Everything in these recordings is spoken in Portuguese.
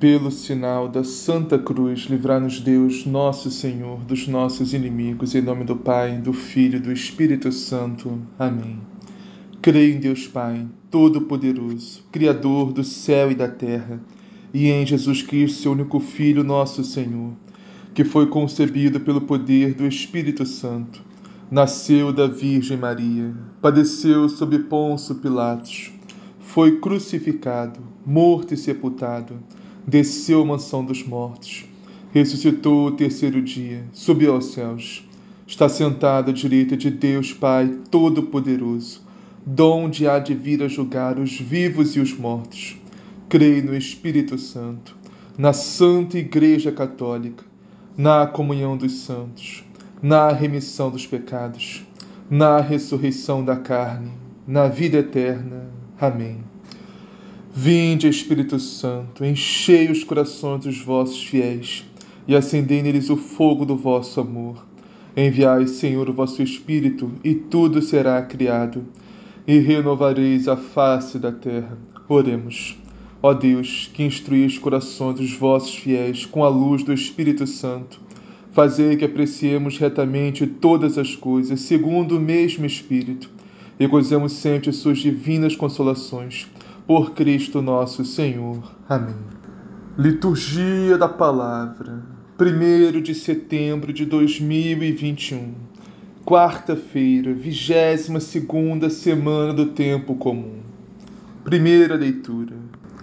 Pelo sinal da Santa Cruz, livrai-nos Deus, nosso Senhor, dos nossos inimigos, em nome do Pai, do Filho e do Espírito Santo. Amém. Creio em Deus Pai, Todo-Poderoso, Criador do céu e da terra, e em Jesus Cristo, seu único Filho, nosso Senhor, que foi concebido pelo poder do Espírito Santo, nasceu da Virgem Maria, padeceu sob Pôncio Pilatos, foi crucificado, morto e sepultado, desceu à mansão dos mortos, ressuscitou o terceiro dia, subiu aos céus, está sentado à direita de Deus Pai Todo-Poderoso, donde há de vir a julgar os vivos e os mortos. Creio no Espírito Santo, na Santa Igreja Católica, na comunhão dos santos, na remissão dos pecados, na ressurreição da carne, na vida eterna. Amém. Vinde, Espírito Santo, enchei os corações dos vossos fiéis e acendei neles o fogo do vosso amor. Enviai, Senhor, o vosso Espírito, e tudo será criado, e renovareis a face da terra. Oremos. Ó Deus, que instruís os corações dos vossos fiéis com a luz do Espírito Santo, fazei que apreciemos retamente todas as coisas, segundo o mesmo Espírito, e gozemos sempre suas divinas consolações. Por Cristo nosso Senhor. Amém. Liturgia da Palavra, 1º de setembro de 2021, quarta-feira, 22ª semana do Tempo Comum. Primeira leitura.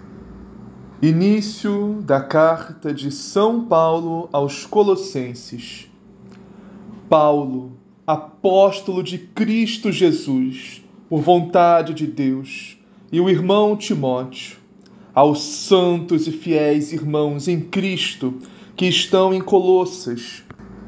Início da carta de São Paulo aos Colossenses. Paulo, apóstolo de Cristo Jesus, por vontade de Deus, e o irmão Timóteo, aos santos e fiéis irmãos em Cristo que estão em Colossas,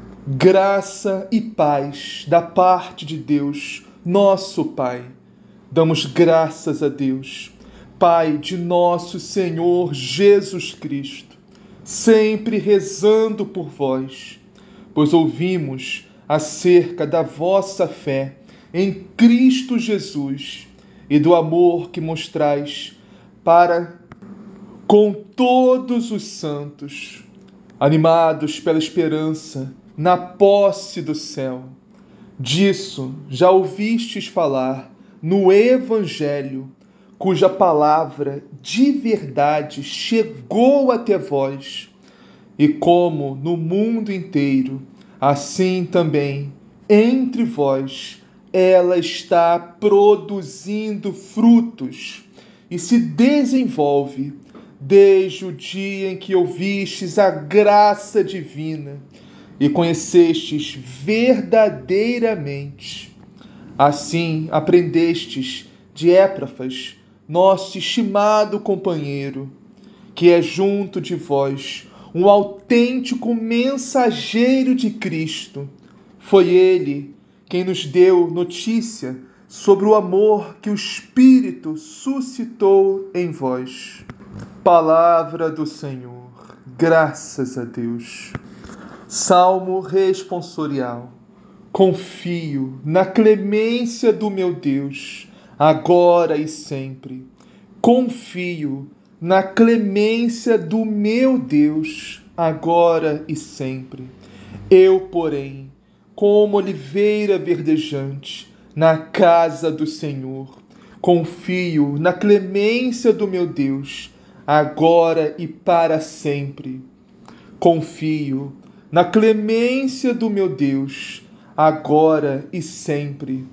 graça e paz da parte de Deus, nosso Pai. Damos graças a Deus, Pai de nosso Senhor Jesus Cristo, sempre rezando por vós, pois ouvimos acerca da vossa fé em Cristo Jesus e do amor que mostrais para com todos os santos, animados pela esperança na posse do céu. Disso já ouvistes falar no Evangelho, cuja palavra de verdade chegou até vós, e como no mundo inteiro, assim também entre vós ela está produzindo frutos e se desenvolve desde o dia em que ouvistes a graça divina e conhecestes verdadeiramente. Assim aprendestes de Epáfras, nosso estimado companheiro, que é junto de vós um autêntico mensageiro de Cristo. Foi ele quem nos deu notícia sobre o amor que o Espírito suscitou em vós. Palavra do Senhor. Graças a Deus. Salmo responsorial. Confio na clemência do meu Deus, agora e sempre. Confio na clemência do meu Deus, agora e sempre. Eu, porém, como oliveira verdejante, na casa do Senhor, confio na clemência do meu Deus, agora e para sempre. Confio na clemência do meu Deus, agora e sempre.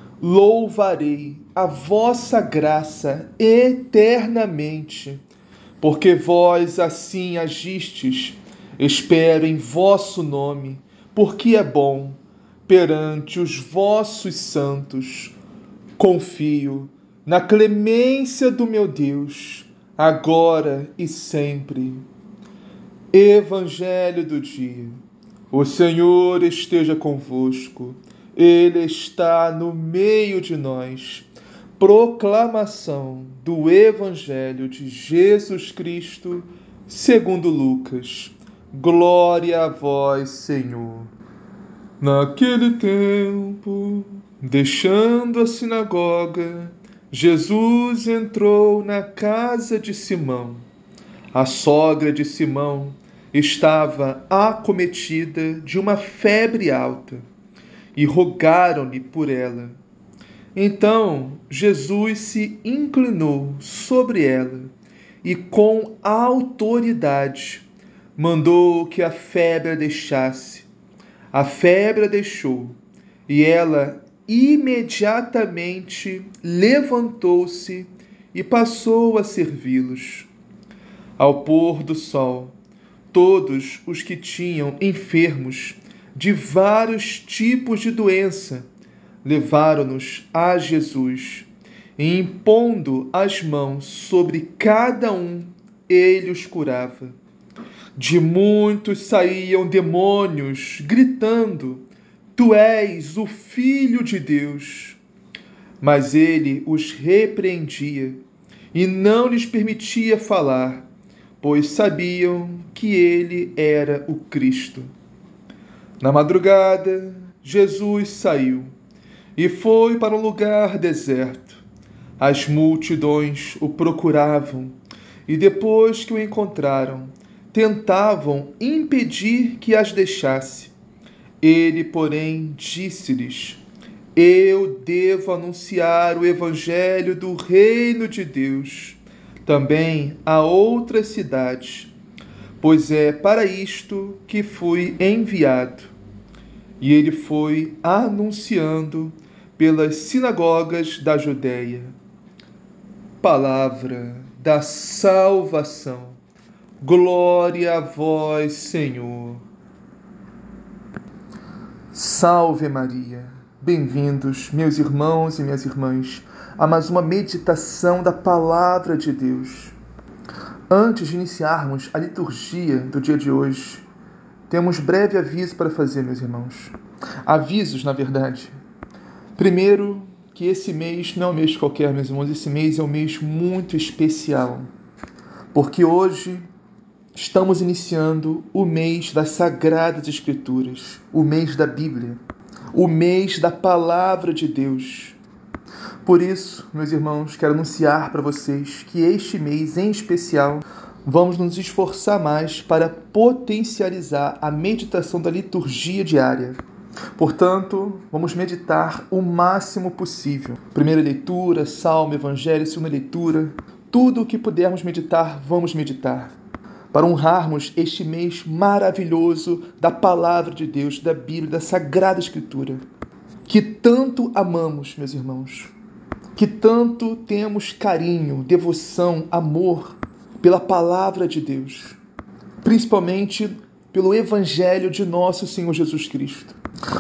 Louvarei a vossa graça eternamente, porque vós assim agistes. Espero em vosso nome, porque é bom perante os vossos santos. Confio na clemência do meu Deus, agora e sempre. Evangelho do dia. O Senhor esteja convosco. Ele está no meio de nós. Proclamação do Evangelho de Jesus Cristo, segundo Lucas. Glória a vós, Senhor. Naquele tempo, deixando a sinagoga, Jesus entrou na casa de Simão. A sogra de Simão estava acometida de uma febre alta e rogaram-lhe por ela. Então Jesus se inclinou sobre ela e, com autoridade, mandou que a febre a deixasse. A febre a deixou e ela imediatamente levantou-se e passou a servi-los. Ao pôr do sol, todos os que tinham enfermos de vários tipos de doença levaram-nos a Jesus, e impondo as mãos sobre cada um, ele os curava. De muitos saíam demônios, gritando: Tu és o Filho de Deus. Mas ele os repreendia e não lhes permitia falar, pois sabiam que ele era o Cristo. Na madrugada, Jesus saiu e foi para um lugar deserto. As multidões o procuravam e, depois que o encontraram, tentavam impedir que as deixasse. Ele, porém, disse-lhes: Eu devo anunciar o evangelho do reino de Deus também a outras cidades, pois é para isto que fui enviado. E ele foi anunciando pelas sinagogas da Judéia. Palavra da salvação. Glória a vós, Senhor. Salve Maria. Bem-vindos, meus irmãos e minhas irmãs, a mais uma meditação da Palavra de Deus. Antes de iniciarmos a liturgia do dia de hoje, temos breve aviso para fazer, meus irmãos. Avisos, na verdade. Primeiro, que esse mês não é um mês qualquer, meus irmãos. Esse mês é um mês muito especial, porque hoje estamos iniciando o mês das Sagradas Escrituras, o mês da Bíblia, o mês da Palavra de Deus. Por isso, meus irmãos, quero anunciar para vocês que este mês, em especial, vamos nos esforçar mais para potencializar a meditação da liturgia diária. Portanto, vamos meditar o máximo possível. Primeira leitura, salmo, evangelho, segunda leitura. Tudo o que pudermos meditar, vamos meditar. Para honrarmos este mês maravilhoso da Palavra de Deus, da Bíblia, da Sagrada Escritura, que tanto amamos, meus irmãos, que tanto temos carinho, devoção, amor pela Palavra de Deus, principalmente pelo Evangelho de nosso Senhor Jesus Cristo.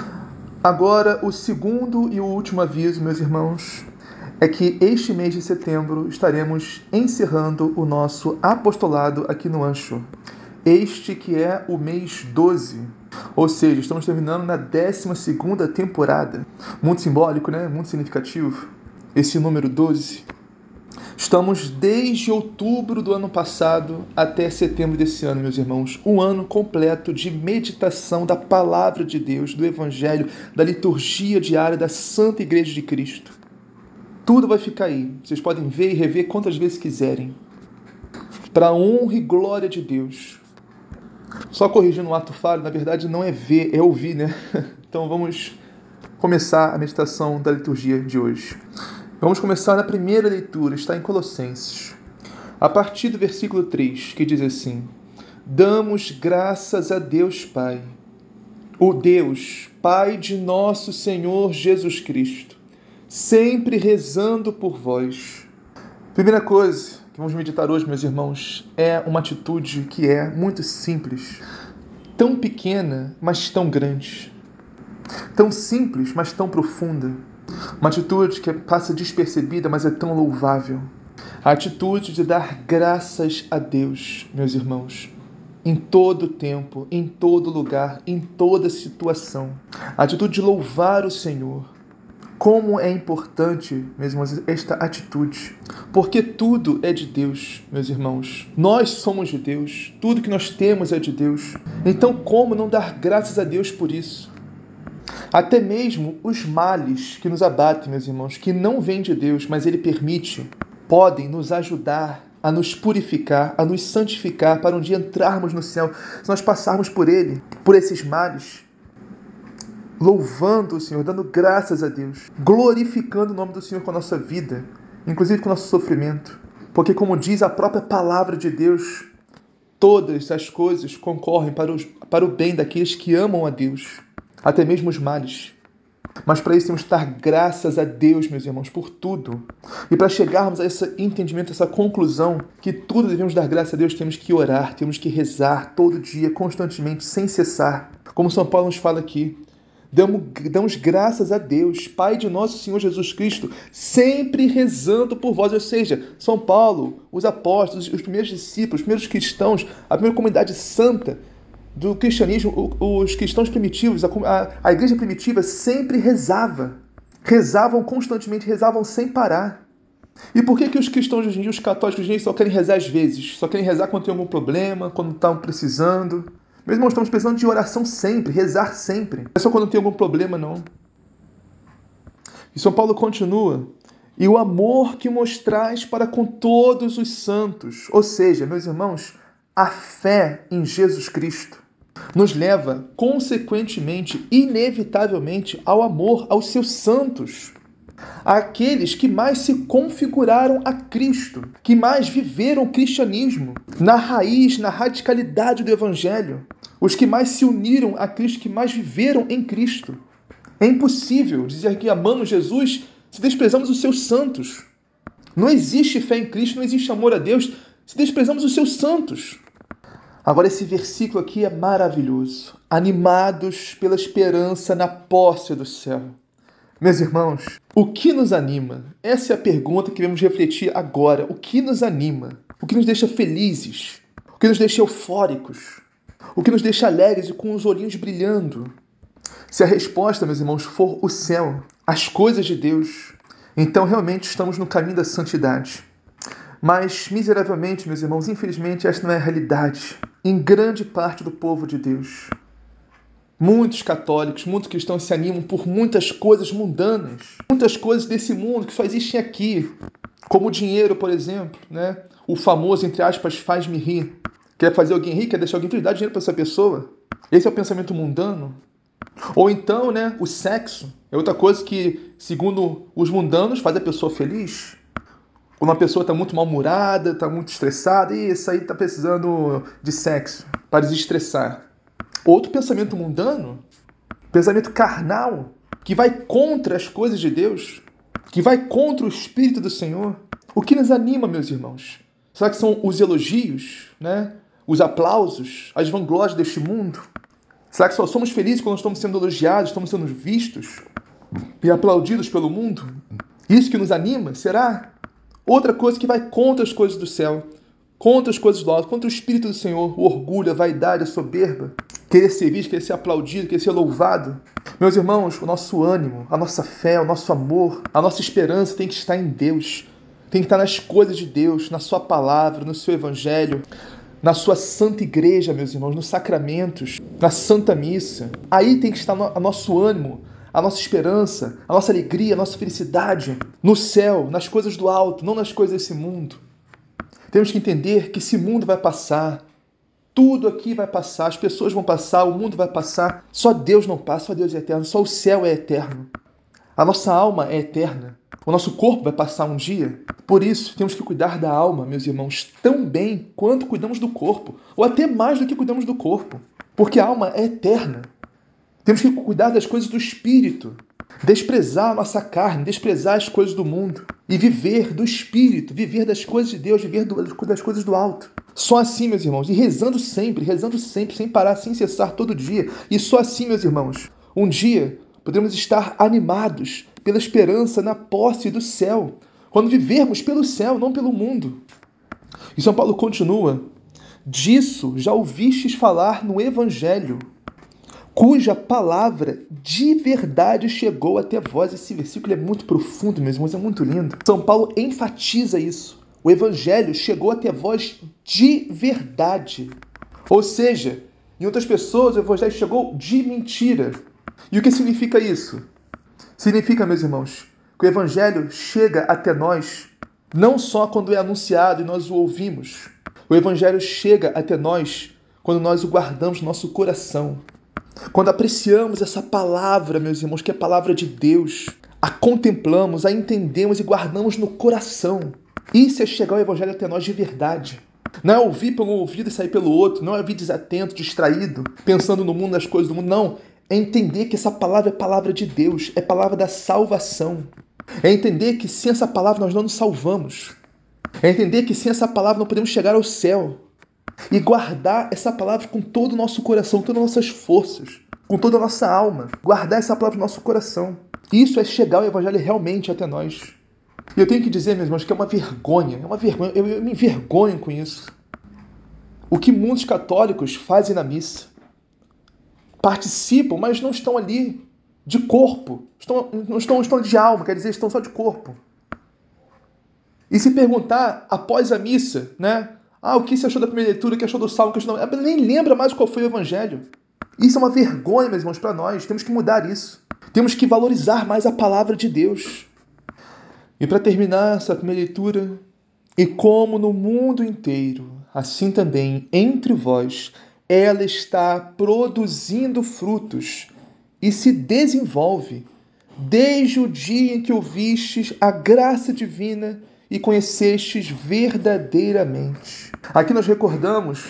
Agora, o segundo e o último aviso, meus irmãos, é que este mês de setembro estaremos encerrando o nosso apostolado aqui no Ancho. Este que é o mês 12, ou seja, estamos terminando na 12ª temporada. Muito simbólico, né? Muito significativo. Esse número 12. Estamos desde outubro do ano passado até setembro desse ano, meus irmãos. Um ano completo de meditação da Palavra de Deus, do Evangelho, da liturgia diária da Santa Igreja de Cristo. Tudo vai ficar aí. Vocês podem ver e rever quantas vezes quiserem. Para a honra e glória de Deus. Só corrigindo o ato falho, na verdade não é ver, é ouvir, né? Então vamos começar a meditação da liturgia de hoje. Vamos começar na primeira leitura, está em Colossenses. A partir do versículo 3, que diz assim: Damos graças a Deus Pai, o Deus, Pai de nosso Senhor Jesus Cristo, sempre rezando por vós. Primeira coisa que vamos meditar hoje, meus irmãos, é uma atitude que é muito simples, tão pequena, mas tão grande, tão simples, mas tão profunda. Uma atitude que passa despercebida, mas é tão louvável. A atitude de dar graças a Deus, meus irmãos, em todo tempo, em todo lugar, em toda situação. A atitude de louvar o Senhor. Como é importante, meus irmãos, esta atitude. Porque tudo é de Deus, meus irmãos. Nós somos de Deus. Tudo que nós temos é de Deus. Então, como não dar graças a Deus por isso? Até mesmo os males que nos abatem, meus irmãos, que não vêm de Deus, mas Ele permite, podem nos ajudar a nos purificar, a nos santificar, para um dia entrarmos no céu, se nós passarmos por Ele, por esses mares, louvando o Senhor, dando graças a Deus, glorificando o nome do Senhor com a nossa vida, inclusive com o nosso sofrimento. Porque, como diz a própria palavra de Deus, todas as coisas concorrem para o bem daqueles que amam a Deus, até mesmo os males. Mas para isso temos que dar graças a Deus, meus irmãos, por tudo. E para chegarmos a esse entendimento, a essa conclusão, que tudo devemos dar graças a Deus, temos que orar, temos que rezar todo dia, constantemente, sem cessar. Como São Paulo nos fala aqui, damos graças a Deus, Pai de nosso Senhor Jesus Cristo, sempre rezando por vós. Ou seja, São Paulo, os apóstolos, os primeiros discípulos, os primeiros cristãos, a primeira comunidade santa do cristianismo, os cristãos primitivos, a igreja primitiva sempre rezavam constantemente, rezavam sem parar. E por que os cristãos hoje em dia, os católicos hoje em dia, só querem rezar às vezes? Só querem rezar quando tem algum problema, quando estão precisando? Meus irmãos, estamos precisando de oração sempre, rezar sempre. Não é só quando tem algum problema, não. E São Paulo continua: e o amor que mostrais para com todos os santos. Ou seja, meus irmãos, a fé em Jesus Cristo nos leva, consequentemente, inevitavelmente, ao amor aos seus santos, àqueles que mais se configuraram a Cristo, que mais viveram o cristianismo na raiz, na radicalidade do Evangelho, os que mais se uniram a Cristo, que mais viveram em Cristo. É impossível dizer que amamos Jesus se desprezamos os seus santos. Não existe fé em Cristo, não existe amor a Deus se desprezamos os seus santos. Agora, esse versículo aqui é maravilhoso. Animados pela esperança na posse do céu. Meus irmãos, o que nos anima? Essa é a pergunta que vamos refletir agora. O que nos anima? O que nos deixa felizes? O que nos deixa eufóricos? O que nos deixa alegres e com os olhinhos brilhando? Se a resposta, meus irmãos, for o céu, as coisas de Deus, então realmente estamos no caminho da santidade. Mas, miseravelmente, meus irmãos, infelizmente, esta não é a realidade em grande parte do povo de Deus. Muitos católicos, muitos cristãos se animam por muitas coisas mundanas, muitas coisas desse mundo que só existem aqui, como o dinheiro, por exemplo, né? O famoso, entre aspas, faz-me rir. Quer fazer alguém rir, quer deixar alguém feliz, dá dinheiro para essa pessoa. Esse é o pensamento mundano. Ou então, né, o sexo é outra coisa que, segundo os mundanos, faz a pessoa feliz. Quando uma pessoa está muito mal-humorada, está muito estressada, e isso aí está precisando de sexo para desestressar. Outro pensamento mundano, pensamento carnal, que vai contra as coisas de Deus, que vai contra o Espírito do Senhor. O que nos anima, meus irmãos? Será que são os elogios, né? Os aplausos, as vanglórias deste mundo? Será que só somos felizes quando estamos sendo elogiados, estamos sendo vistos e aplaudidos pelo mundo? Isso que nos anima? Será? Outra coisa que vai contra as coisas do céu, contra as coisas do alto, contra o Espírito do Senhor, o orgulho, a vaidade, a soberba, querer ser visto, querer ser aplaudido, querer ser louvado. Meus irmãos, o nosso ânimo, a nossa fé, o nosso amor, a nossa esperança tem que estar em Deus, tem que estar nas coisas de Deus, na sua palavra, no seu evangelho, na sua santa igreja, meus irmãos, nos sacramentos, na santa missa. Aí tem que estar o nosso ânimo, a nossa esperança, a nossa alegria, a nossa felicidade no céu, nas coisas do alto, não nas coisas desse mundo. Temos que entender que esse mundo vai passar, tudo aqui vai passar, as pessoas vão passar, o mundo vai passar. Só Deus não passa, só Deus é eterno, só o céu é eterno. A nossa alma é eterna. O nosso corpo vai passar um dia. Por isso, temos que cuidar da alma, meus irmãos, tão bem quanto cuidamos do corpo, ou até mais do que cuidamos do corpo, porque a alma é eterna. Temos que cuidar das coisas do espírito, desprezar a nossa carne, desprezar as coisas do mundo e viver do espírito, viver das coisas de Deus, viver das coisas do alto. Só assim, meus irmãos, e rezando sempre, sem parar, sem cessar todo dia. E só assim, meus irmãos, um dia podemos estar animados pela esperança na posse do céu, quando vivermos pelo céu, não pelo mundo. E São Paulo continua: disso já ouvistes falar no Evangelho, cuja palavra de verdade chegou até vós. Esse versículo é muito profundo, meus irmãos, é muito lindo. São Paulo enfatiza isso. O Evangelho chegou até vós de verdade. Ou seja, em outras pessoas, o Evangelho chegou de mentira. E o que significa isso? Significa, meus irmãos, que o Evangelho chega até nós Não só quando é anunciado e nós o ouvimos. O Evangelho chega até nós quando nós o guardamos no nosso coração. Quando apreciamos essa palavra, meus irmãos, que é a palavra de Deus, a contemplamos, a entendemos e guardamos no coração. Isso é chegar o Evangelho até nós de verdade. Não é ouvir pelo ouvido e sair pelo outro, não é ouvir desatento, distraído, pensando no mundo, nas coisas do mundo, não. É entender que essa palavra é palavra de Deus, é palavra da salvação. É entender que sem essa palavra nós não nos salvamos. É entender que sem essa palavra não podemos chegar ao céu. E guardar essa palavra com todo o nosso coração, com todas as nossas forças, com toda a nossa alma. Guardar essa palavra no nosso coração. Isso é chegar o Evangelho realmente até nós. E eu tenho que dizer, meus irmãos, que é uma vergonha. Eu me envergonho com isso. O que muitos católicos fazem na missa. Participam, mas não estão ali de corpo. Não estão de alma, quer dizer, estão só de corpo. E se perguntar após a missa, né? O que você achou da primeira leitura, o que achou do salmo, o que achou da... nem lembra mais qual foi o evangelho. Isso é uma vergonha, meus irmãos, para nós. Temos que mudar isso. Temos que valorizar mais a palavra de Deus. E para terminar essa primeira leitura, e como no mundo inteiro, assim também entre vós, ela está produzindo frutos e se desenvolve, desde o dia em que ouvistes a graça divina e conhecestes verdadeiramente. Aqui nós recordamos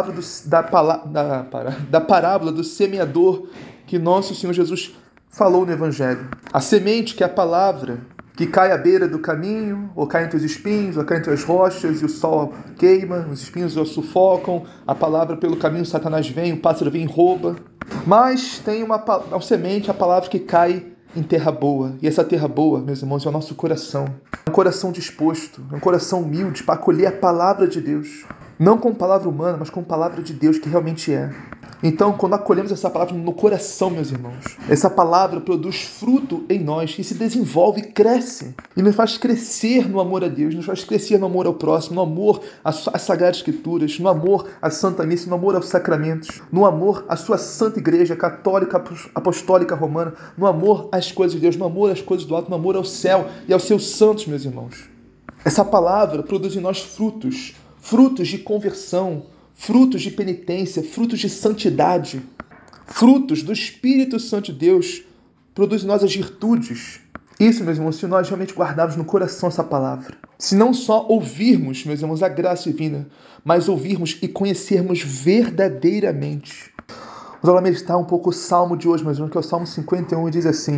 da parábola do semeador que nosso Senhor Jesus falou no Evangelho. A semente, que é a palavra, que cai à beira do caminho, ou cai entre os espinhos, ou cai entre as rochas, e o sol queima, os espinhos o sufocam, a palavra pelo caminho, Satanás vem, o pássaro vem e rouba. Mas tem uma semente, a palavra que cai em terra boa. E essa terra boa, meus irmãos, é o nosso coração. É um coração disposto, é um coração humilde para acolher a palavra de Deus. Não como palavra humana, mas como palavra de Deus que realmente é. Então, quando acolhemos essa palavra no coração, meus irmãos, essa palavra produz fruto em nós e se desenvolve e cresce. E nos faz crescer no amor a Deus, nos faz crescer no amor ao próximo, no amor às Sagradas Escrituras, no amor à Santa Missa, no amor aos sacramentos, no amor à sua Santa Igreja Católica Apostólica Romana, no amor às coisas de Deus, no amor às coisas do alto, no amor ao céu e aos seus santos, meus irmãos. Essa palavra produz em nós frutos, frutos de conversão, frutos de penitência, frutos de santidade, frutos do Espírito Santo de Deus, produz em nós as virtudes. Isso, meus irmãos, se nós realmente guardarmos no coração essa palavra. Se não só ouvirmos, meus irmãos, a graça divina, mas ouvirmos e conhecermos verdadeiramente. Vamos agora meditar um pouco o Salmo de hoje, meus irmãos, que é o Salmo 51, e diz assim: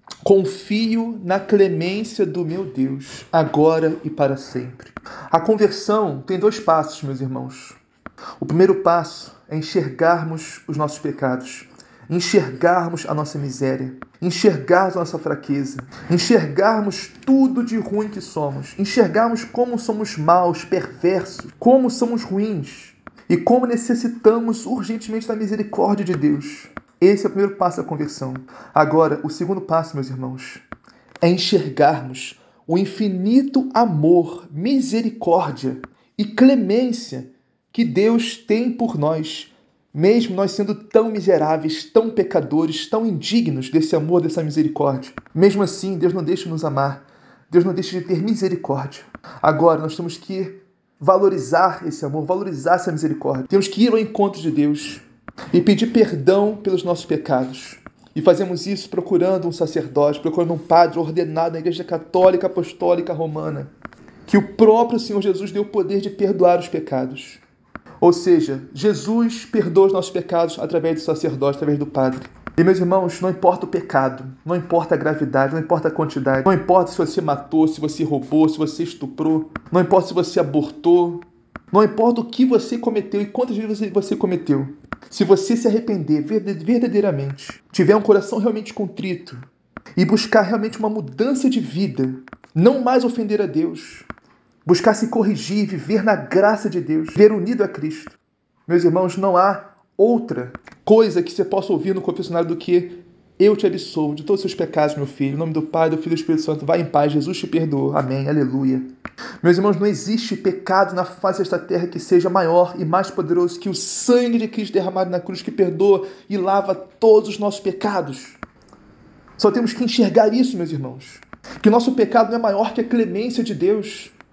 confio na clemência do meu Deus, agora e para sempre. A conversão tem 2 passos, meus irmãos. O primeiro passo é enxergarmos os nossos pecados, enxergarmos a nossa miséria, enxergarmos a nossa fraqueza, enxergarmos tudo de ruim que somos, enxergarmos como somos maus, perversos, como somos ruins e como necessitamos urgentemente da misericórdia de Deus. Esse é o primeiro passo da conversão. Agora, o segundo passo, meus irmãos, é enxergarmos o infinito amor, misericórdia e clemência que Deus tem por nós, mesmo nós sendo tão miseráveis, tão pecadores, tão indignos desse amor, dessa misericórdia. Mesmo assim, Deus não deixa de nos amar. Deus não deixa de ter misericórdia. Agora, nós temos que valorizar esse amor, valorizar essa misericórdia. Temos que ir ao encontro de Deus e pedir perdão pelos nossos pecados. E fazemos isso procurando um sacerdote, procurando um padre ordenado na Igreja Católica Apostólica Romana, que o próprio Senhor Jesus deu o poder de perdoar os pecados. Ou seja, Jesus perdoa os nossos pecados através do sacerdote, através do padre. E, meus irmãos, não importa o pecado, não importa a gravidade, não importa a quantidade, não importa se você matou, se você roubou, se você estuprou, não importa se você abortou, não importa o que você cometeu e quantas vezes você cometeu. Se você se arrepender verdadeiramente, tiver um coração realmente contrito e buscar realmente uma mudança de vida, não mais ofender a Deus, buscar se corrigir, viver na graça de Deus, viver unido a Cristo. Meus irmãos, não há outra coisa que você possa ouvir no confessionário do que: eu te absolvo de todos os seus pecados, meu filho. Em nome do Pai, do Filho e do Espírito Santo, vai em paz, Jesus te perdoou. Amém, aleluia. Meus irmãos, não existe pecado na face desta terra que seja maior e mais poderoso que o sangue de Cristo derramado na cruz, que perdoa e lava todos os nossos pecados. Só temos que enxergar isso, meus irmãos. Que o nosso pecado não é maior que a clemência de Deus.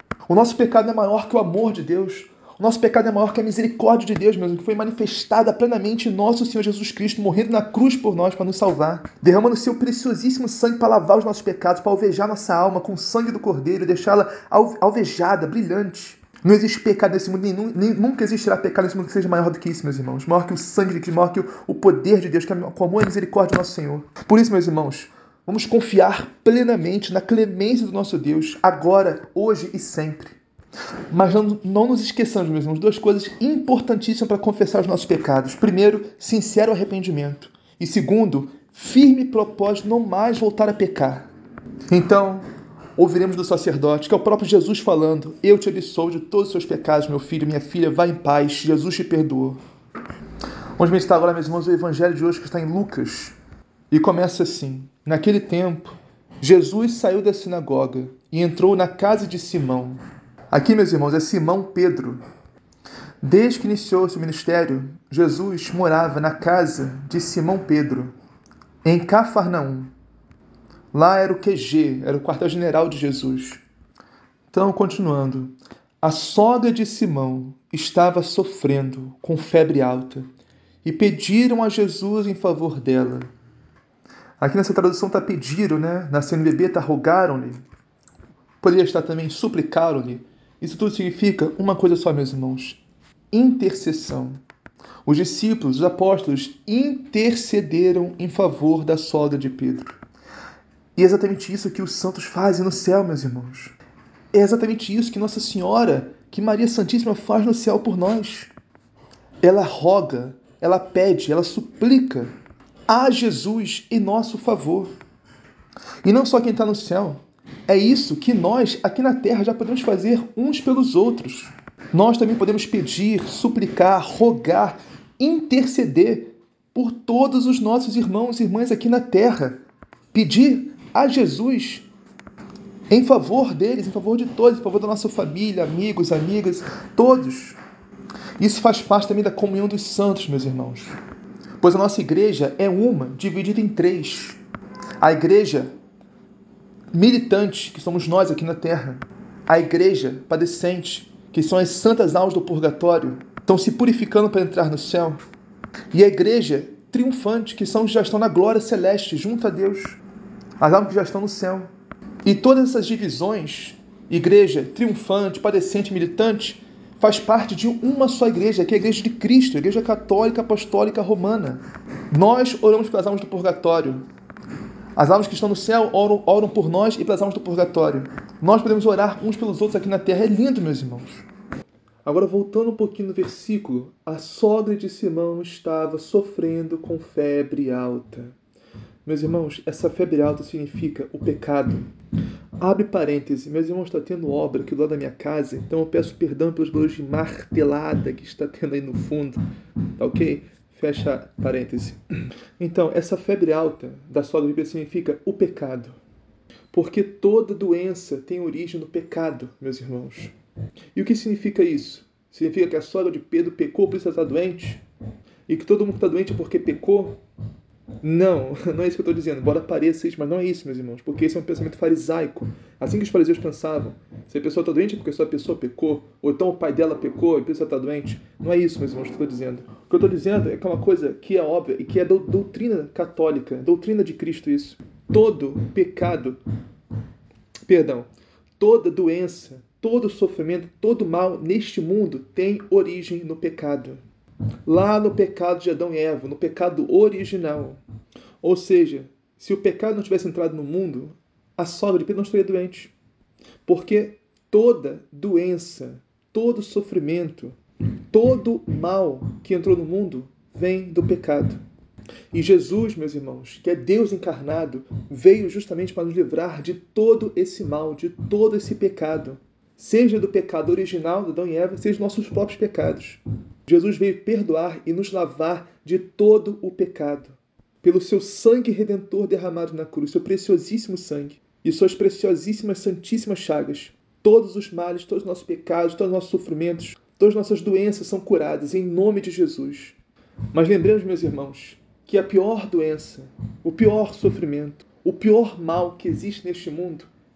O nosso pecado é maior que o amor de Deus. O nosso pecado é maior que a misericórdia de Deus, mesmo, que foi manifestada plenamente em nosso Senhor Jesus Cristo, morrendo na cruz por nós para nos salvar, derramando seu preciosíssimo sangue para lavar os nossos pecados, para alvejar nossa alma com o sangue do Cordeiro e deixá-la alvejada, brilhante. Não existe pecado nesse mundo, nunca existirá pecado nesse mundo que seja maior do que isso, meus irmãos. Maior que o sangue de Cristo, maior que o poder de Deus, que é com amor e misericórdia do nosso Senhor. Por isso, meus irmãos, vamos confiar plenamente na clemência do nosso Deus, agora, hoje e sempre. Mas não nos esqueçamos, meus irmãos, duas coisas importantíssimas para confessar os nossos pecados. Primeiro, sincero arrependimento. E segundo, firme propósito de não mais voltar a pecar. Então, ouviremos do sacerdote, que é o próprio Jesus falando: eu te absolvo de todos os seus pecados, meu filho, minha filha, vá em paz, Jesus te perdoou. Vamos meditar agora, meus irmãos, o evangelho de hoje que está em Lucas. E começa assim: naquele tempo, Jesus saiu da sinagoga e entrou na casa de Simão. Aqui, meus irmãos, é Simão Pedro. Desde que iniciou seu ministério, Jesus morava na casa de Simão Pedro, em Cafarnaum. Lá era o QG, era o quartel-general de Jesus. Então, continuando. A sogra de Simão estava sofrendo com febre alta e pediram a Jesus em favor dela. Aqui nessa tradução está pediram, né? Na CNBB está rogaram-lhe. Poderia estar também suplicaram-lhe. Isso tudo significa uma coisa só, meus irmãos: intercessão. Os discípulos, os apóstolos, intercederam em favor da sogra de Pedro. E é exatamente isso que os santos fazem no céu, meus irmãos. É exatamente isso que Nossa Senhora, que Maria Santíssima faz no céu por nós. Ela roga, ela pede, ela suplica a Jesus em nosso favor. E não só quem está no céu. É isso que nós, aqui na terra, já podemos fazer uns pelos outros. Nós também podemos pedir, suplicar, rogar, interceder por todos os nossos irmãos e irmãs aqui na terra. Pedir a Jesus em favor deles, em favor de todos, em favor da nossa família, amigos, amigas, todos. Isso faz parte também da comunhão dos santos, meus irmãos. Pois a nossa igreja é uma, dividida em três. A igreja militante, que somos nós aqui na terra. A igreja padecente, que são as santas almas do purgatório, estão se purificando para entrar no céu. E a igreja triunfante, que são os que já estão na glória celeste, junto a Deus. As almas que já estão no céu. E todas essas divisões, igreja triunfante, padecente, militante, faz parte de uma só igreja, que é a igreja de Cristo, a igreja católica, apostólica, romana. Nós oramos pelas almas do purgatório. As almas que estão no céu oram por nós e pelas almas do purgatório. Nós podemos orar uns pelos outros aqui na terra. É lindo, meus irmãos. Agora, voltando um pouquinho no versículo, a sogra de Simão estava sofrendo com febre alta. Meus irmãos, essa febre alta significa o pecado. Abre parêntese, meus irmãos, está tendo obra aqui do lado da minha casa, então eu peço perdão pelos barulhos de martelada que está tendo aí no fundo, tá ok? Fecha parêntese. Então, essa febre alta da sogra de Pedro significa o pecado. Porque toda doença tem origem no pecado, meus irmãos. E o que significa isso? Significa que a sogra de Pedro pecou, por isso ela está doente? E que todo mundo que está doente é porque pecou? Não, não é isso que eu estou dizendo. Embora pareça isso, mas não é isso, meus irmãos. Porque esse é um pensamento farisaico. Assim que os fariseus pensavam. Se a pessoa está doente é porque só a pessoa pecou. Ou então o pai dela pecou e por isso ela está doente. Não é isso, meus irmãos, que eu estou dizendo. O que eu estou dizendo é que é uma coisa que é óbvia e que é doutrina católica. Doutrina de Cristo isso. Todo pecado, toda doença, todo sofrimento, todo mal neste mundo tem origem no pecado. Lá no pecado de Adão e Eva, no pecado original. Ou seja, se o pecado não tivesse entrado no mundo, a sogra de Pedro não estaria doente. Porque toda doença, todo sofrimento, todo mal que entrou no mundo vem do pecado. E Jesus, meus irmãos, que é Deus encarnado, veio justamente para nos livrar de todo esse mal, de todo esse pecado. Seja do pecado original de Adão e Eva, seja dos nossos próprios pecados. Jesus veio perdoar e nos lavar de todo o pecado. Pelo seu sangue redentor derramado na cruz, seu preciosíssimo sangue e suas preciosíssimas santíssimas chagas. Todos os males, todos os nossos pecados, todos os nossos sofrimentos, todas as nossas doenças são curadas em nome de Jesus. Mas lembremos, meus irmãos, que a pior doença, o pior sofrimento, o pior mal que existe neste mundo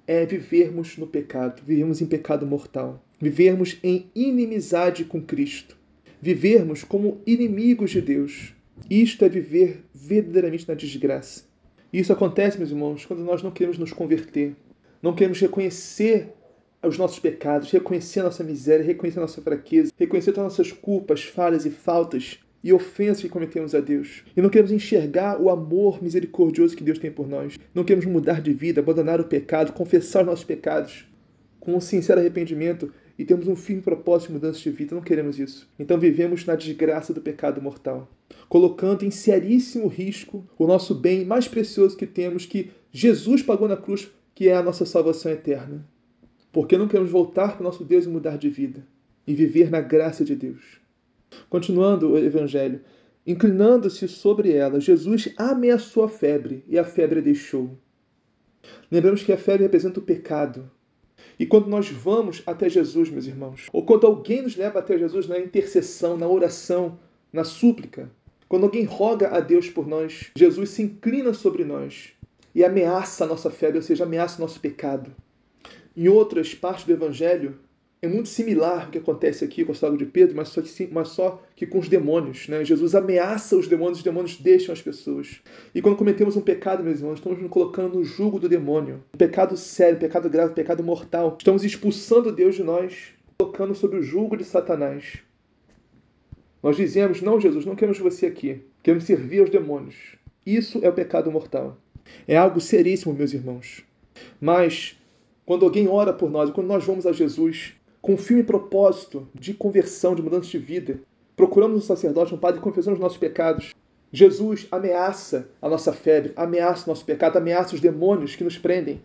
é vivermos no pecado, vivermos em pecado mortal, vivermos em inimizade com Cristo, vivermos como inimigos de Deus. Isto é viver verdadeiramente na desgraça. Isso acontece, meus irmãos, quando nós não queremos nos converter, não queremos reconhecer os nossos pecados, reconhecer a nossa miséria, reconhecer a nossa fraqueza, reconhecer todas as nossas culpas, falhas e faltas e ofensas que cometemos a Deus. E não queremos enxergar o amor misericordioso que Deus tem por nós. Não queremos mudar de vida, abandonar o pecado, confessar os nossos pecados com um sincero arrependimento e temos um firme propósito de mudança de vida. Não queremos isso. Então vivemos na desgraça do pecado mortal, colocando em seríssimo risco o nosso bem mais precioso que temos, que Jesus pagou na cruz, que é a nossa salvação eterna. Porque não queremos voltar para o nosso Deus e mudar de vida e viver na graça de Deus. Continuando o Evangelho, inclinando-se sobre ela, Jesus ameaçou a febre e a febre a deixou. Lembramos que a febre representa o pecado. E quando nós vamos até Jesus, meus irmãos, ou quando alguém nos leva até Jesus na intercessão, na oração, na súplica, quando alguém roga a Deus por nós, Jesus se inclina sobre nós e ameaça a nossa febre, ou seja, ameaça o nosso pecado. Em outras partes do Evangelho, é muito similar o que acontece aqui com a história de Pedro, mas só que com os demônios. Né? Jesus ameaça os demônios deixam as pessoas. E quando cometemos um pecado, meus irmãos, estamos nos colocando no jugo do demônio. Um pecado sério, um pecado grave, um pecado mortal. Estamos expulsando Deus de nós, colocando sob o jugo de Satanás. Nós dizemos, não, Jesus, não queremos você aqui. Queremos servir aos demônios. Isso é o pecado mortal. É algo seríssimo, meus irmãos. Mas quando alguém ora por nós, quando nós vamos a Jesus com um firme propósito de conversão, de mudança de vida, procuramos um sacerdote, um padre e confessamos os nossos pecados, Jesus ameaça a nossa febre, ameaça o nosso pecado, ameaça os demônios que nos prendem.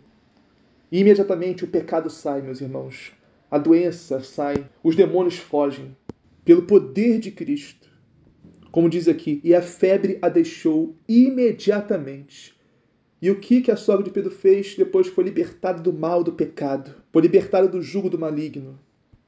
E imediatamente o pecado sai, meus irmãos. A doença sai, os demônios fogem. Pelo poder de Cristo. Como diz aqui, e a febre a deixou imediatamente. E o que a sogra de Pedro fez depois que foi libertada do mal, do pecado? Foi libertada do jugo do maligno.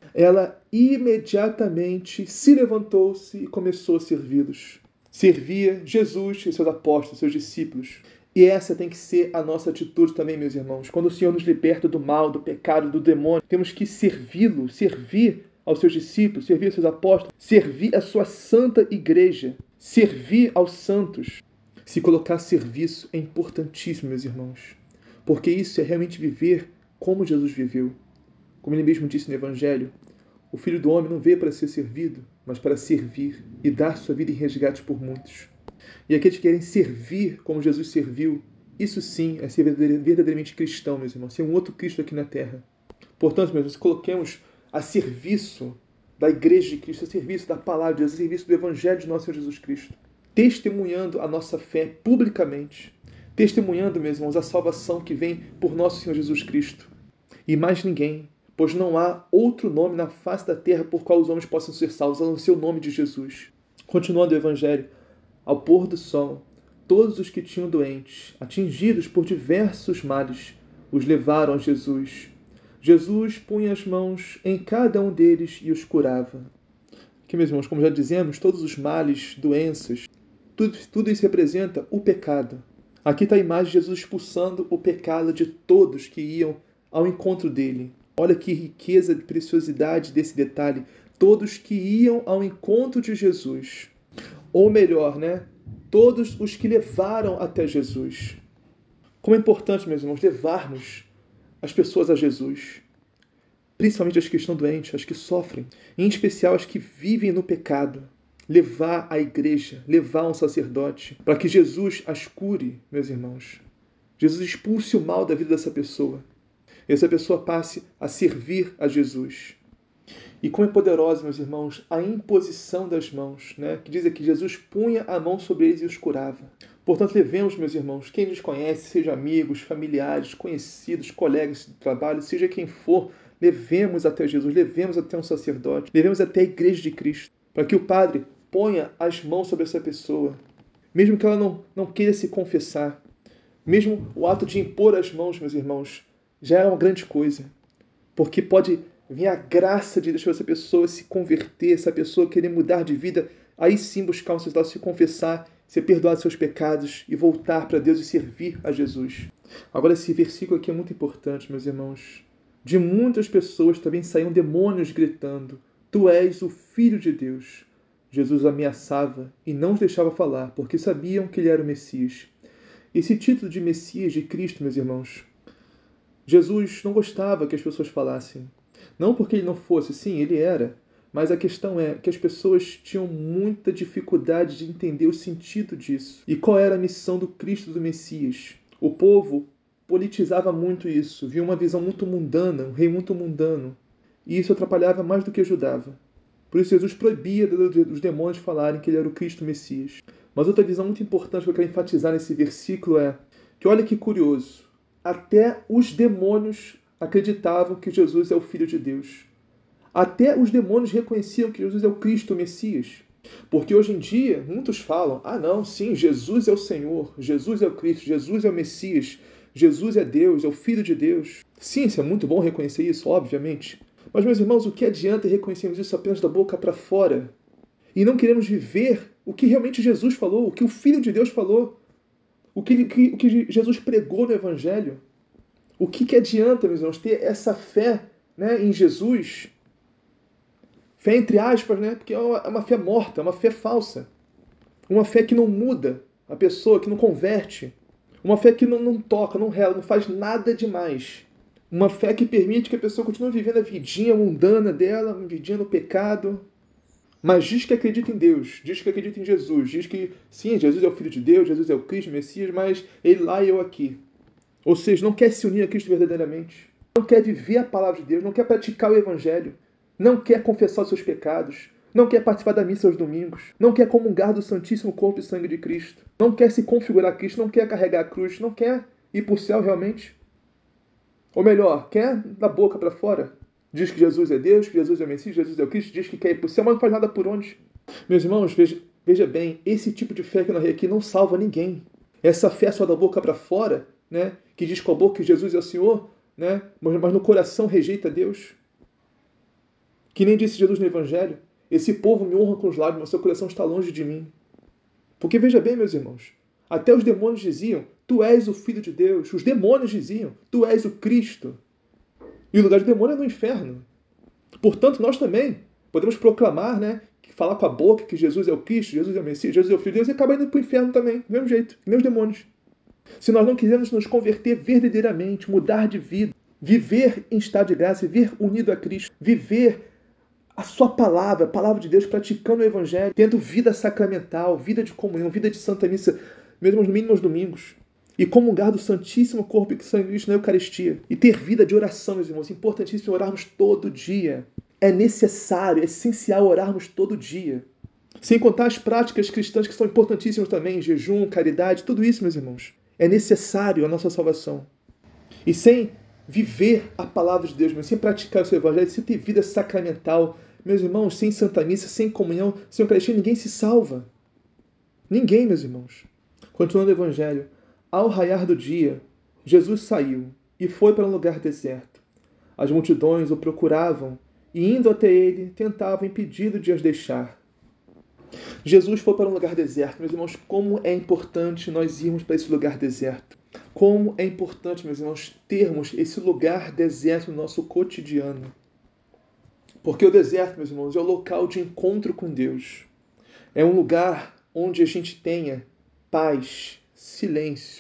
Ela imediatamente se levantou-se e começou a servi-los. Servia Jesus e seus apóstolos, seus discípulos. E essa tem que ser a nossa atitude também, meus irmãos. Quando o Senhor nos liberta do mal, do pecado, do demônio, temos que servi-lo, servir aos seus discípulos, servir aos seus apóstolos, servir a sua santa igreja, servir aos santos. Se colocar a serviço é importantíssimo, meus irmãos, porque isso é realmente viver como Jesus viveu. Como ele mesmo disse no Evangelho, o Filho do Homem não veio para ser servido, mas para servir e dar sua vida em resgate por muitos. E aqueles que querem servir como Jesus serviu, isso sim é ser verdadeiramente cristão, meus irmãos, ser um outro Cristo aqui na Terra. Portanto, meus irmãos, coloquemos a serviço da Igreja de Cristo, a serviço da Palavra de Deus, a serviço do Evangelho de nosso Senhor Jesus Cristo, testemunhando a nossa fé publicamente, testemunhando, meus irmãos, a salvação que vem por nosso Senhor Jesus Cristo. E mais ninguém, pois não há outro nome na face da terra por qual os homens possam ser salvos, a não ser o nome de Jesus. Continuando o Evangelho, ao pôr do sol, todos os que tinham doentes, atingidos por diversos males, os levaram a Jesus. Jesus punha as mãos em cada um deles e os curava. Aqui, meus irmãos, como já dizemos, todos os males, doenças, tudo isso representa o pecado. Aqui está a imagem de Jesus expulsando o pecado de todos que iam ao encontro dele. Olha que riqueza de preciosidade desse detalhe. Todos que iam ao encontro de Jesus. Ou melhor, né? Todos os que levaram até Jesus. Como é importante, meus irmãos, levarmos as pessoas a Jesus. Principalmente as que estão doentes, as que sofrem. Em especial as que vivem no pecado. Levar a igreja, levar um sacerdote, para que Jesus as cure, meus irmãos. Jesus expulse o mal da vida dessa pessoa. E essa pessoa passe a servir a Jesus. E como é poderosa, meus irmãos, a imposição das mãos, né? Que diz aqui, Jesus punha a mão sobre eles e os curava. Portanto, levemos, meus irmãos, quem nos conhece, seja amigos, familiares, conhecidos, colegas de trabalho, seja quem for, levemos até Jesus, levemos até um sacerdote, levemos até a igreja de Cristo, para que o Padre ponha as mãos sobre essa pessoa, mesmo que ela não queira se confessar. Mesmo o ato de impor as mãos, meus irmãos, já é uma grande coisa, porque pode vir a graça de Deus para essa pessoa se converter, essa pessoa querer mudar de vida, aí sim buscar um sacerdote, se confessar ser perdoado seus pecados e voltar para Deus e servir a Jesus. Agora, esse versículo aqui é muito importante, meus irmãos. De muitas pessoas também saíam demônios gritando: Tu és o Filho de Deus. Jesus ameaçava e não os deixava falar, porque sabiam que ele era o Messias. Esse título de Messias, de Cristo, meus irmãos, Jesus não gostava que as pessoas falassem. Não porque ele não fosse, sim, ele era. Mas a questão é que as pessoas tinham muita dificuldade de entender o sentido disso. E qual era a missão do Cristo, do Messias? O povo politizava muito isso, via uma visão muito mundana, um rei muito mundano. E isso atrapalhava mais do que ajudava. Por isso Jesus proibia dos demônios falarem que ele era o Cristo Messias. Mas outra visão muito importante que eu quero enfatizar nesse versículo é que olha que curioso, até os demônios acreditavam que Jesus é o Filho de Deus. Até os demônios reconheciam que Jesus é o Cristo, o Messias. Porque hoje em dia, muitos falam, não, sim, Jesus é o Senhor, Jesus é o Cristo, Jesus é o Messias, Jesus é Deus, é o Filho de Deus. Sim, isso é muito bom reconhecer isso, obviamente. Mas, meus irmãos, o que adianta reconhecermos isso apenas da boca para fora? E não queremos viver o que realmente Jesus falou, o que o Filho de Deus falou, o que Jesus pregou no Evangelho. O que adianta, meus irmãos, ter essa fé, né, em Jesus? Fé entre aspas, né? Porque é uma fé morta, é uma fé falsa. Uma fé que não muda a pessoa, que não converte. Uma fé que não toca, não rela, não faz nada demais. Uma fé que permite que a pessoa continue vivendo a vidinha mundana dela, vidinha no pecado. Mas diz que acredita em Deus, diz que acredita em Jesus, diz que sim, Jesus é o Filho de Deus, Jesus é o Cristo, o Messias, mas ele lá e eu aqui. Ou seja, não quer se unir a Cristo verdadeiramente. Não quer viver a palavra de Deus, não quer praticar o Evangelho. Não quer confessar os seus pecados. Não quer participar da missa aos domingos. Não quer comungar do Santíssimo Corpo e Sangue de Cristo. Não quer se configurar a Cristo. Não quer carregar a cruz. Não quer ir para o céu realmente. Ou melhor, quer da boca para fora. Diz que Jesus é Deus, que Jesus é o Messias, Jesus é o Cristo. Diz que quer ir para o céu, mas não faz nada por onde. Meus irmãos, veja bem. Esse tipo de fé que eu narrei aqui não salva ninguém. Essa fé só da boca para fora, né, que diz com a boca que Jesus é o Senhor, né, mas no coração rejeita Deus. Que nem disse Jesus no Evangelho, esse povo me honra com os lábios, mas seu coração está longe de mim. Porque veja bem, meus irmãos, até os demônios diziam, tu és o Filho de Deus. Os demônios diziam, tu és o Cristo. E o lugar de demônio é no inferno. Portanto, nós também podemos proclamar, né, falar com a boca que Jesus é o Cristo, Jesus é o Messias, Jesus é o Filho de Deus, e acaba indo para o inferno também, do mesmo jeito, que nem os demônios. Se nós não quisermos nos converter verdadeiramente, mudar de vida, viver em estado de graça, viver unido a Cristo, viver a sua palavra, a palavra de Deus, praticando o Evangelho, tendo vida sacramental, vida de comunhão, vida de Santa Missa, mesmo no mínimo aos domingos, e comungar do Santíssimo Corpo e Sangue de Cristo na Eucaristia, e ter vida de oração, meus irmãos, importantíssimo orarmos todo dia. É necessário, é essencial orarmos todo dia. Sem contar as práticas cristãs que são importantíssimas também, jejum, caridade, tudo isso, meus irmãos. É necessário a nossa salvação. E sem viver a palavra de Deus, mas sem praticar o seu evangelho, sem ter vida sacramental, meus irmãos, sem Santa Missa, sem comunhão, sem Eucaristia, ninguém se salva. Ninguém, meus irmãos. Continuando o evangelho. Ao raiar do dia, Jesus saiu e foi para um lugar deserto. As multidões o procuravam e, indo até ele, tentavam impedi-lo de as deixar. Jesus foi para um lugar deserto. Meus irmãos, como é importante nós irmos para esse lugar deserto. Como é importante, meus irmãos, termos esse lugar deserto no nosso cotidiano. Porque o deserto, meus irmãos, é o local de encontro com Deus. É um lugar onde a gente tenha paz, silêncio.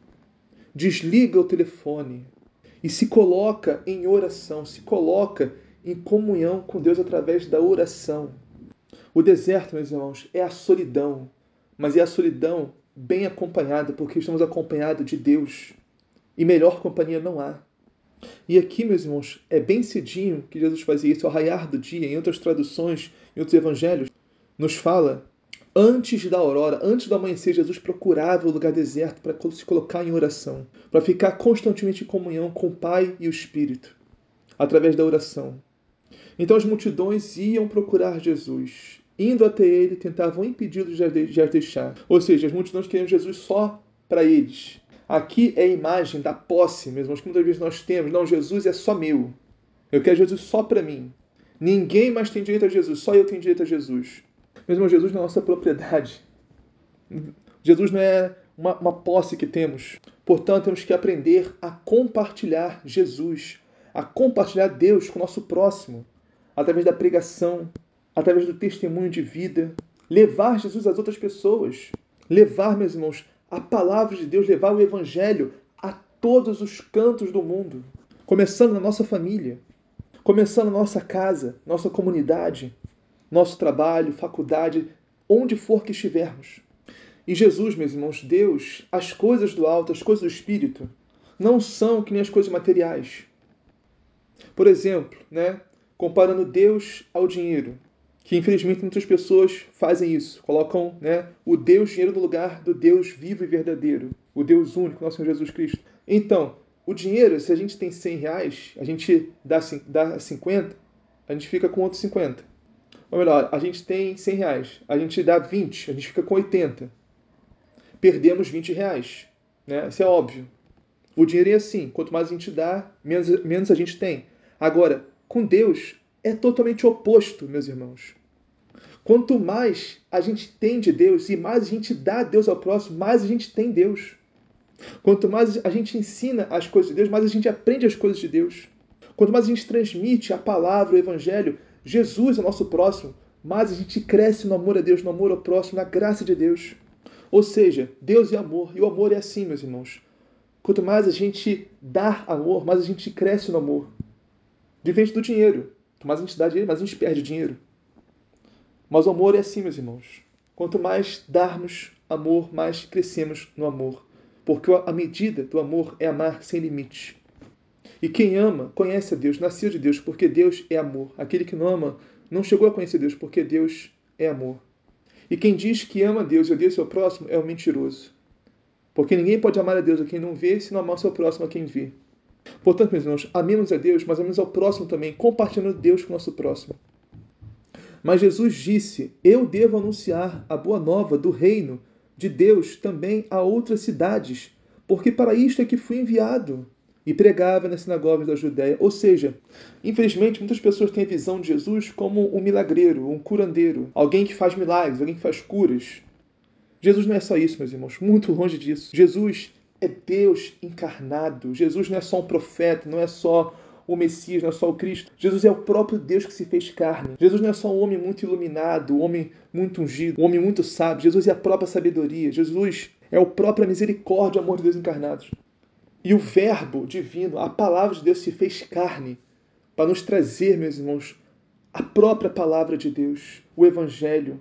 Desliga o telefone e se coloca em oração, se coloca em comunhão com Deus através da oração. O deserto, meus irmãos, é a solidão, mas é a solidão bem acompanhada, porque estamos acompanhados de Deus. E melhor companhia não há. E aqui, meus irmãos, é bem cedinho que Jesus fazia isso, ao raiar do dia, em outras traduções, em outros evangelhos, nos fala, antes da aurora, antes do amanhecer, Jesus procurava o lugar deserto para se colocar em oração, para ficar constantemente em comunhão com o Pai e o Espírito, através da oração. Então as multidões iam procurar Jesus. Indo até ele, tentavam impedi-lo de as deixar. Ou seja, as multidões queriam Jesus só para eles. Aqui é a imagem da posse, meus irmãos, que muitas vezes nós temos. Não, Jesus é só meu. Eu quero Jesus só para mim. Ninguém mais tem direito a Jesus, só eu tenho direito a Jesus. Meus irmãos, Jesus não é nossa propriedade. Jesus não é uma posse que temos. Portanto, temos que aprender a compartilhar Jesus, a compartilhar Deus com o nosso próximo, através da pregação, através do testemunho de vida, levar Jesus às outras pessoas, levar, meus irmãos, a palavra de Deus, levar o Evangelho a todos os cantos do mundo, começando na nossa família, começando na nossa casa, nossa comunidade, nosso trabalho, faculdade, onde for que estivermos. E Jesus, meus irmãos, Deus, as coisas do alto, as coisas do Espírito, não são que nem as coisas materiais. Por exemplo, comparando Deus ao dinheiro, que infelizmente muitas pessoas fazem isso, colocam o Deus dinheiro no lugar do Deus vivo e verdadeiro, o Deus único, nosso Senhor Jesus Cristo. Então, o dinheiro, se a gente tem 100 reais, a gente dá 50, a gente fica com outros 50. Ou melhor, a gente tem 100 reais, a gente dá 20, a gente fica com 80. Perdemos 20 reais. Isso é óbvio. O dinheiro é assim, quanto mais a gente dá, menos a gente tem. Agora, com Deus, é totalmente oposto, meus irmãos. Quanto mais a gente tem de Deus e mais a gente dá a Deus ao próximo, mais a gente tem Deus. Quanto mais a gente ensina as coisas de Deus, mais a gente aprende as coisas de Deus. Quanto mais a gente transmite a palavra, o Evangelho, Jesus ao nosso próximo, mais a gente cresce no amor a Deus, no amor ao próximo, na graça de Deus. Ou seja, Deus é amor, e o amor é assim, meus irmãos. Quanto mais a gente dá amor, mais a gente cresce no amor. Diferente do dinheiro. Quanto mais a gente dá dinheiro, mais a gente perde dinheiro. Mas o amor é assim, meus irmãos. Quanto mais darmos amor, mais crescemos no amor. Porque a medida do amor é amar sem limite. E quem ama, conhece a Deus, nasceu de Deus, porque Deus é amor. Aquele que não ama, não chegou a conhecer Deus, porque Deus é amor. E quem diz que ama a Deus e odeia o seu próximo é um mentiroso. Porque ninguém pode amar a Deus a quem não vê, se não amar o seu próximo a quem vê. Portanto, meus irmãos, amemos a Deus, mas amemos ao próximo também, compartilhando Deus com o nosso próximo. Mas Jesus disse, eu devo anunciar a boa nova do reino de Deus também a outras cidades, porque para isto é que fui enviado. E pregava nas sinagogas da Judéia. Ou seja, infelizmente, muitas pessoas têm a visão de Jesus como um milagreiro, um curandeiro, alguém que faz milagres, alguém que faz curas. Jesus não é só isso, meus irmãos, muito longe disso. Jesus é Deus encarnado. Jesus não é só um profeta, não é só o Messias, não é só o Cristo. Jesus é o próprio Deus que se fez carne. Jesus não é só um homem muito iluminado, um homem muito ungido, um homem muito sábio. Jesus é a própria sabedoria. Jesus é a própria misericórdia e amor de Deus encarnados. E o Verbo divino, a palavra de Deus se fez carne para nos trazer, meus irmãos, a própria palavra de Deus, o Evangelho,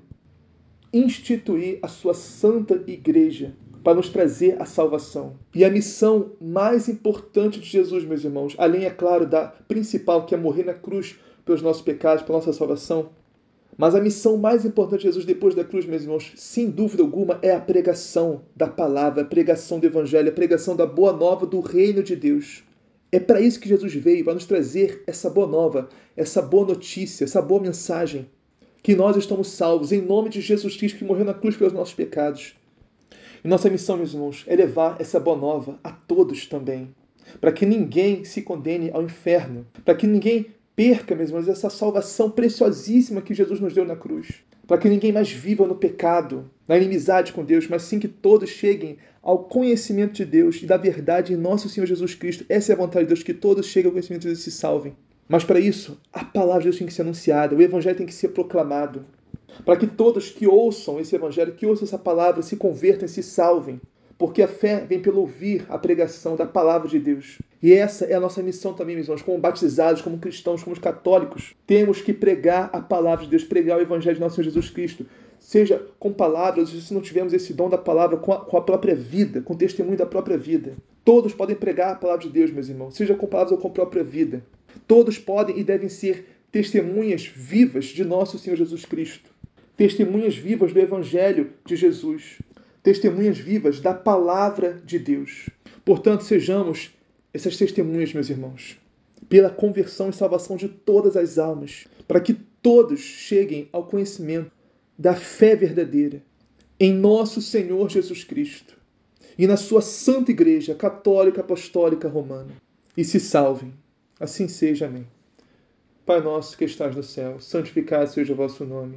instituir a sua santa igreja para nos trazer a salvação. E a missão mais importante de Jesus, meus irmãos, além, é claro, da principal, que é morrer na cruz pelos nossos pecados, pela nossa salvação, mas a missão mais importante de Jesus depois da cruz, meus irmãos, sem dúvida alguma, é a pregação da palavra, a pregação do Evangelho, a pregação da boa nova do reino de Deus. É para isso que Jesus veio, para nos trazer essa boa nova, essa boa notícia, essa boa mensagem, que nós estamos salvos em nome de Jesus Cristo, que morreu na cruz pelos nossos pecados. E nossa missão, meus irmãos, é levar essa boa nova a todos também, para que ninguém se condene ao inferno, para que ninguém perca, meus irmãos, essa salvação preciosíssima que Jesus nos deu na cruz, para que ninguém mais viva no pecado, na inimizade com Deus, mas sim que todos cheguem ao conhecimento de Deus e da verdade em nosso Senhor Jesus Cristo. Essa é a vontade de Deus, que todos cheguem ao conhecimento de Deus e se salvem. Mas para isso, a palavra de Deus tem que ser anunciada, o Evangelho tem que ser proclamado, para que todos que ouçam esse Evangelho, que ouçam essa palavra, se convertam e se salvem. Porque a fé vem pelo ouvir a pregação da palavra de Deus. E essa é a nossa missão também, meus irmãos, como batizados, como cristãos, como católicos. Temos que pregar a palavra de Deus, pregar o Evangelho de nosso Senhor Jesus Cristo. Seja com palavras, se não tivermos esse dom da palavra, com a própria vida, com o testemunho da própria vida. Todos podem pregar a palavra de Deus, meus irmãos, seja com palavras ou com a própria vida. Todos podem e devem ser testemunhas vivas de nosso Senhor Jesus Cristo. Testemunhas vivas do Evangelho de Jesus. Testemunhas vivas da palavra de Deus. Portanto, sejamos essas testemunhas, meus irmãos, pela conversão e salvação de todas as almas, para que todos cheguem ao conhecimento da fé verdadeira em nosso Senhor Jesus Cristo e na sua santa igreja católica, apostólica, romana, e se salvem. Assim seja, amém. Pai nosso que estás no céu, santificado seja o vosso nome.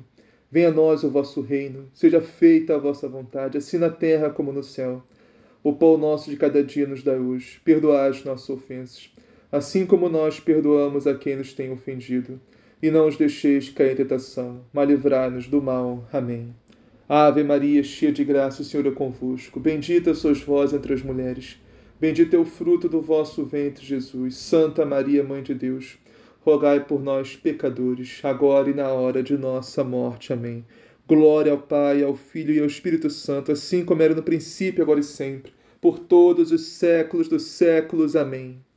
Venha a nós o vosso reino, seja feita a vossa vontade, assim na terra como no céu. O pão nosso de cada dia nos dai hoje. Perdoai as nossas ofensas, assim como nós perdoamos a quem nos tem ofendido. E não os deixeis cair em tentação, mas livrai-nos do mal. Amém. Ave Maria, cheia de graça, o Senhor é convosco. Bendita sois vós entre as mulheres. Bendito é o fruto do vosso ventre, Jesus. Santa Maria, Mãe de Deus, rogai por nós, pecadores, agora e na hora de nossa morte. Amém. Glória ao Pai, ao Filho e ao Espírito Santo, assim como era no princípio, agora e sempre, por todos os séculos dos séculos. Amém.